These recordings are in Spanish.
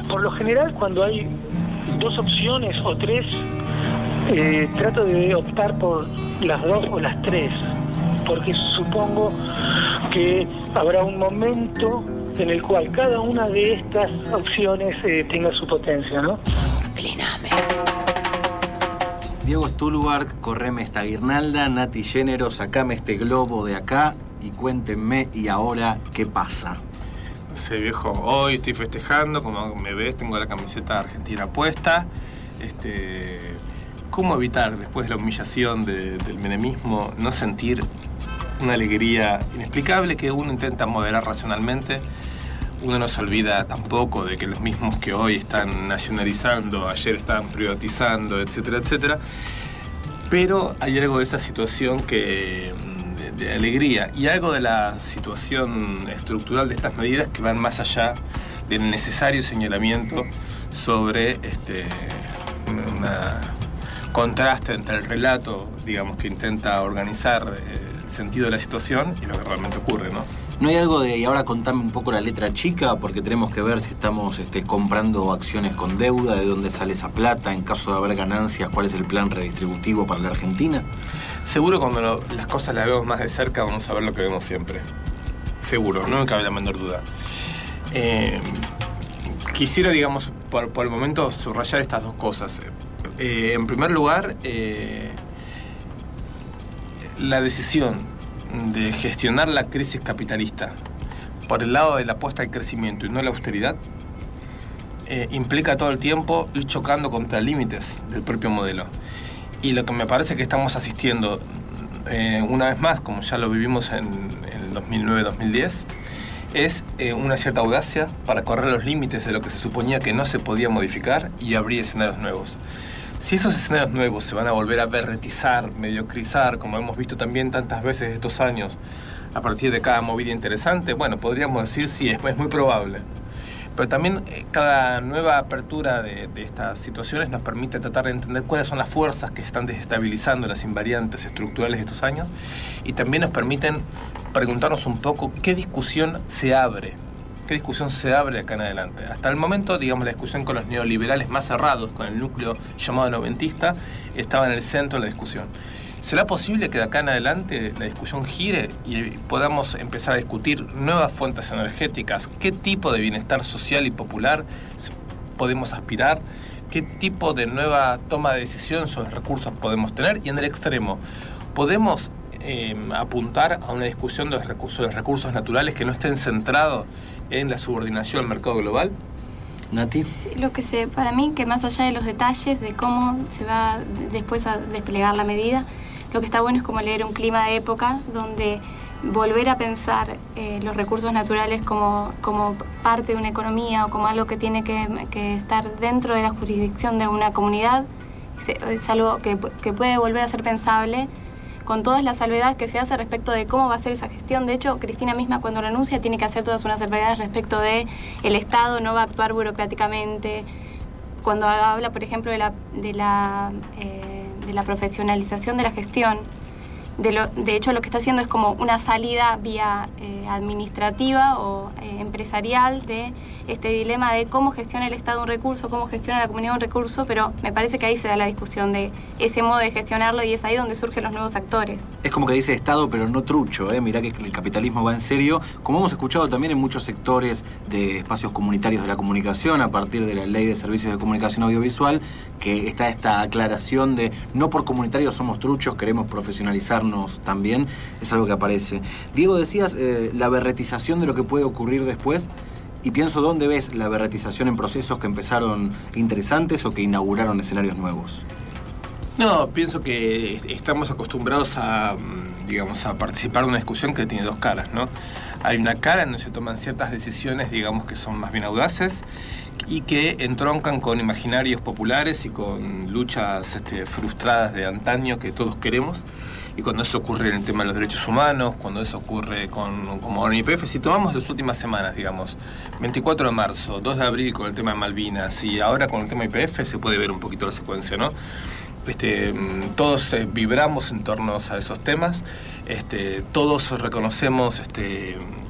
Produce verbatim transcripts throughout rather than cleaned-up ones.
Por lo general, cuando hay dos opciones o tres, eh, trato de optar por las dos o las tres, porque supongo que habrá un momento en el cual cada una de estas opciones eh, tenga su potencia, ¿no? Incliname. Diego Stulbarg, correme esta guirnalda. Nati Género, sacame este globo de acá y cuéntenme, ¿y ahora qué pasa? No sé, viejo, hoy estoy festejando, como me ves, tengo la camiseta argentina puesta. Este, ¿Cómo evitar, después de la humillación de, del menemismo, no sentir una alegría inexplicable que uno intenta moderar racionalmente? Uno no se olvida tampoco de que los mismos que hoy están nacionalizando, ayer estaban privatizando, etcétera, etcétera. Pero hay algo de esa situación que, de, de alegría y algo de la situación estructural de estas medidas que van más allá del necesario señalamiento sobre este, un contraste entre el relato, digamos, que intenta organizar el sentido de la situación y lo que realmente ocurre, ¿no? ¿No hay algo de, y ahora contame un poco la letra chica, porque tenemos que ver si estamos este, comprando acciones con deuda, de dónde sale esa plata, en caso de haber ganancias, cuál es el plan redistributivo para la Argentina? Seguro cuando lo, las cosas las vemos más de cerca vamos a ver lo que vemos siempre. Seguro, no me cabe la menor duda. Eh, quisiera, digamos, por, por el momento subrayar estas dos cosas. Eh, en primer lugar, eh, la decisión de gestionar la crisis capitalista por el lado de la apuesta al crecimiento y no la austeridad, eh, implica todo el tiempo ir chocando contra límites del propio modelo. Y lo que me parece que estamos asistiendo, eh, una vez más, como ya lo vivimos en, en el dos mil nueve dos mil diez, es eh, una cierta audacia para correr los límites de lo que se suponía que no se podía modificar y abrir escenarios nuevos. Si esos escenarios nuevos se van a volver a berretizar, mediocrizar, como hemos visto también tantas veces estos años, a partir de cada movida interesante, bueno, podríamos decir sí, es, es muy probable. Pero también eh, cada nueva apertura de, de estas situaciones nos permite tratar de entender cuáles son las fuerzas que están desestabilizando las invariantes estructurales de estos años y también nos permiten preguntarnos un poco qué discusión se abre. ¿Qué discusión se abre acá en adelante? Hasta el momento, digamos, la discusión con los neoliberales más cerrados, con el núcleo llamado noventista, estaba en el centro de la discusión. ¿Será posible que de acá en adelante la discusión gire y podamos empezar a discutir nuevas fuentes energéticas? ¿Qué tipo de bienestar social y popular podemos aspirar? ¿Qué tipo de nueva toma de decisión sobre recursos podemos tener? Y en el extremo, ¿podemos eh, apuntar a una discusión de los recursos, de los recursos naturales que no estén centrados en la subordinación al mercado global? Nati. Sí, lo que sé, para mí, que más allá de los detalles de cómo se va después a desplegar la medida, lo que está bueno es como leer un clima de época donde volver a pensar eh, los recursos naturales como, como parte de una economía o como algo que tiene que, que estar dentro de la jurisdicción de una comunidad es algo que, que puede volver a ser pensable con todas las salvedades que se hace respecto de cómo va a ser esa gestión. De hecho, Cristina misma cuando renuncia tiene que hacer todas unas salvedades respecto de el Estado no va a actuar burocráticamente. Cuando habla, por ejemplo, de la, de la, eh, de la profesionalización de la gestión, de, lo, de hecho lo que está haciendo es como una salida vía eh, administrativa o eh, empresarial de este dilema de cómo gestiona el Estado un recurso, cómo gestiona la comunidad un recurso, pero me parece que ahí se da la discusión de ese modo de gestionarlo y es ahí donde surgen los nuevos actores. Es como que dice Estado, pero no trucho, ¿eh? Mirá que el capitalismo va en serio, como hemos escuchado también en muchos sectores de espacios comunitarios de la comunicación, a partir de la Ley de Servicios de Comunicación Audiovisual, que está esta aclaración de no por comunitarios somos truchos, queremos profesionalizarnos también, es algo que aparece. Diego, decías eh, la berretización de lo que puede ocurrir después, y pienso, ¿dónde ves la berretización en procesos que empezaron interesantes o que inauguraron escenarios nuevos? No, pienso que estamos acostumbrados a, digamos, a participar de una discusión que tiene dos caras, ¿no? Hay una cara en donde se toman ciertas decisiones, digamos, que son más bien audaces y que entroncan con imaginarios populares y con luchas este, frustradas de antaño que todos queremos. Y cuando eso ocurre en el tema de los derechos humanos, cuando eso ocurre con, como ahora en I P F, si tomamos las últimas semanas, digamos, veinticuatro de marzo, dos de abril con el tema de Malvinas y ahora con el tema I P F, se puede ver un poquito la secuencia, ¿no? Este, todos eh, vibramos en torno a esos temas, este, todos reconocemos este,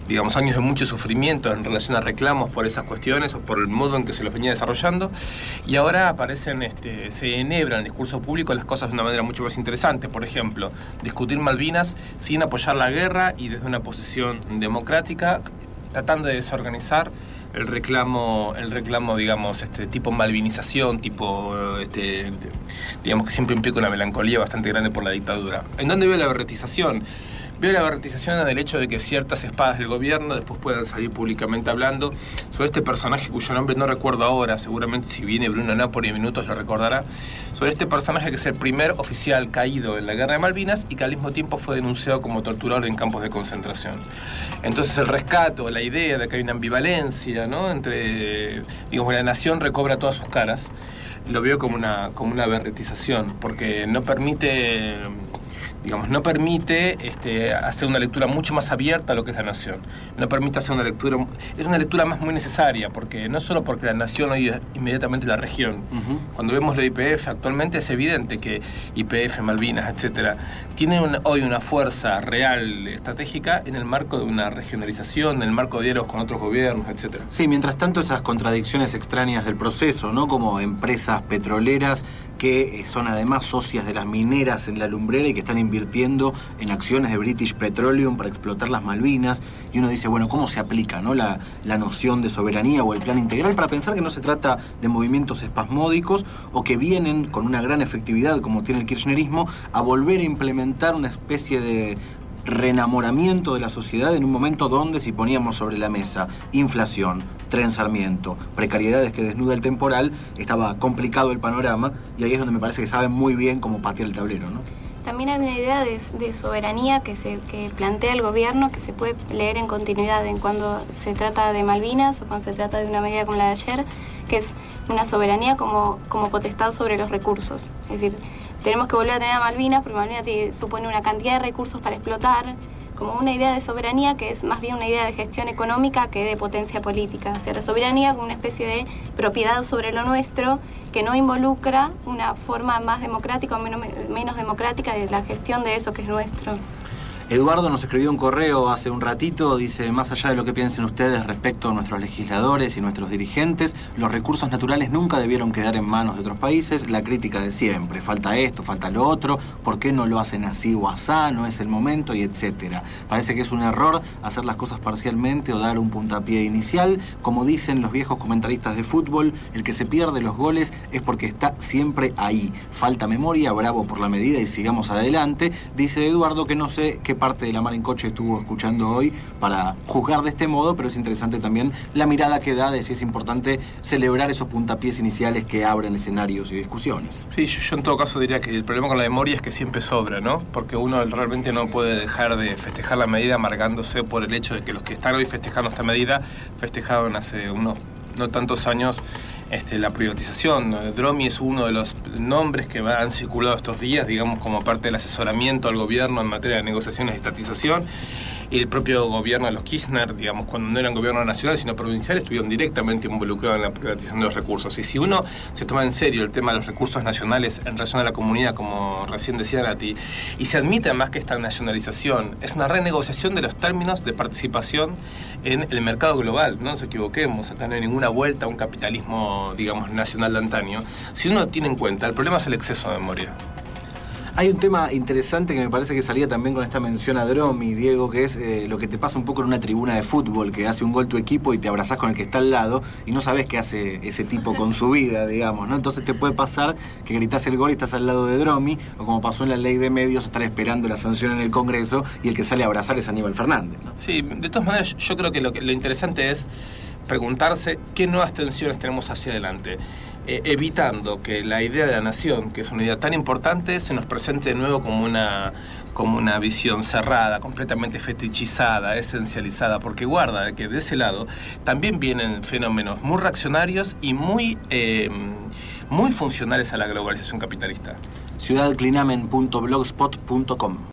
digamos, años de mucho sufrimiento en relación a reclamos por esas cuestiones o por el modo en que se los venía desarrollando, y ahora aparecen, este, se enhebran en el discurso público las cosas de una manera mucho más interesante. Por ejemplo, discutir Malvinas sin apoyar la guerra y desde una posición democrática, tratando de desorganizar el reclamo, el reclamo, digamos, este tipo malvinización, tipo, este, digamos que siempre implica una melancolía bastante grande por la dictadura. ¿En dónde veo la berretización? Veo la berretización en el hecho de que ciertas espadas del gobierno después puedan salir públicamente hablando sobre este personaje cuyo nombre no recuerdo ahora, seguramente si viene Bruno Napoli en minutos lo recordará, sobre este personaje que es el primer oficial caído en la guerra de Malvinas y que al mismo tiempo fue denunciado como torturador en campos de concentración. Entonces el rescate, la idea de que hay una ambivalencia, ¿no?, entre, digamos, la nación recobra todas sus caras, lo veo como una, como una berretización, porque no permite... digamos, no permite este, hacer una lectura mucho más abierta a lo que es la nación. No permite hacer una lectura... Es una lectura más muy necesaria, porque no solo porque la nación hoy es inmediatamente la región. Uh-huh. Cuando vemos lo de I P F, actualmente es evidente que I P F, Malvinas, etcétera, tienen un, hoy una fuerza real estratégica en el marco de una regionalización, en el marco de diálogos con otros gobiernos, etcétera. Sí, mientras tanto esas contradicciones extrañas del proceso, ¿no?, como empresas petroleras que son además socias de las mineras en la lumbrera y que están invirtiendo en acciones de British Petroleum para explotar las Malvinas, y uno dice, bueno, ¿cómo se aplica, ¿no?, la, la noción de soberanía o el plan integral para pensar que no se trata de movimientos espasmódicos o que vienen con una gran efectividad, como tiene el kirchnerismo, a volver a implementar una especie de reenamoramiento de la sociedad en un momento donde, si poníamos sobre la mesa inflación, Tren Sarmiento, precariedades que desnuda el temporal, estaba complicado el panorama, y ahí es donde me parece que saben muy bien cómo patear el tablero, ¿no? También hay una idea de, de soberanía que, se, que plantea el gobierno, que se puede leer en continuidad en cuando se trata de Malvinas o cuando se trata de una medida como la de ayer, que es una soberanía como, como potestad sobre los recursos. Es decir, tenemos que volver a tener a Malvinas, porque Malvinas te supone una cantidad de recursos para explotar, como una idea de soberanía que es más bien una idea de gestión económica que de potencia política. O sea, la soberanía como una especie de propiedad sobre lo nuestro que no involucra una forma más democrática o menos, menos democrática de la gestión de eso que es nuestro. Eduardo nos escribió un correo hace un ratito, dice, más allá de lo que piensen ustedes respecto a nuestros legisladores y nuestros dirigentes, los recursos naturales nunca debieron quedar en manos de otros países. La crítica de siempre, falta esto, falta lo otro, ¿por qué no lo hacen así o asá? No es el momento, y etcétera. Parece que es un error hacer las cosas parcialmente o dar un puntapié inicial. Como dicen los viejos comentaristas de fútbol, el que se pierde los goles es porque está siempre ahí. Falta memoria, bravo por la medida y sigamos adelante. Dice Eduardo que no sé qué parte de La Mar en Coche estuvo escuchando hoy para juzgar de este modo, pero es interesante también la mirada que da de si es importante celebrar esos puntapiés iniciales que abren escenarios y discusiones. Sí, yo, yo en todo caso diría que el problema con la memoria es que siempre sobra, ¿no? Porque uno realmente no puede dejar de festejar la medida amargándose por el hecho de que los que están hoy festejando esta medida festejaron hace unos no tantos años este, la privatización. Dromi es uno de los nombres que han circulado estos días, digamos, como parte del asesoramiento al gobierno en materia de negociaciones y estatización. Y el propio gobierno de los Kirchner, digamos, cuando no eran gobierno nacional sino provincial, estuvieron directamente involucrados en la privatización de los recursos. Y si uno se toma en serio el tema de los recursos nacionales en relación a la comunidad, como recién decía Nati, y se admite además que esta nacionalización es una renegociación de los términos de participación en el mercado global, no nos equivoquemos, acá no hay ninguna vuelta a un capitalismo, digamos, nacional de antaño. Si uno tiene en cuenta, el problema es el exceso de memoria. Hay un tema interesante que me parece que salía también con esta mención a Dromi, Diego, que es eh, lo que te pasa un poco en una tribuna de fútbol, que hace un gol tu equipo y te abrazás con el que está al lado y no sabés qué hace ese tipo con su vida, digamos, ¿no? Entonces te puede pasar que gritás el gol y estás al lado de Dromi, o como pasó en la ley de medios, estar esperando la sanción en el Congreso y el que sale a abrazar es Aníbal Fernández, ¿no? Sí, de todas maneras yo creo que lo, que, lo interesante es preguntarse qué nuevas tensiones tenemos hacia adelante. Eh, evitando que la idea de la nación, que es una idea tan importante, se nos presente de nuevo como una, como una visión cerrada, completamente fetichizada, esencializada, porque guarda que de ese lado también vienen fenómenos muy reaccionarios y muy, eh, muy funcionales a la globalización capitalista. ciudad clinamen punto blogspot punto com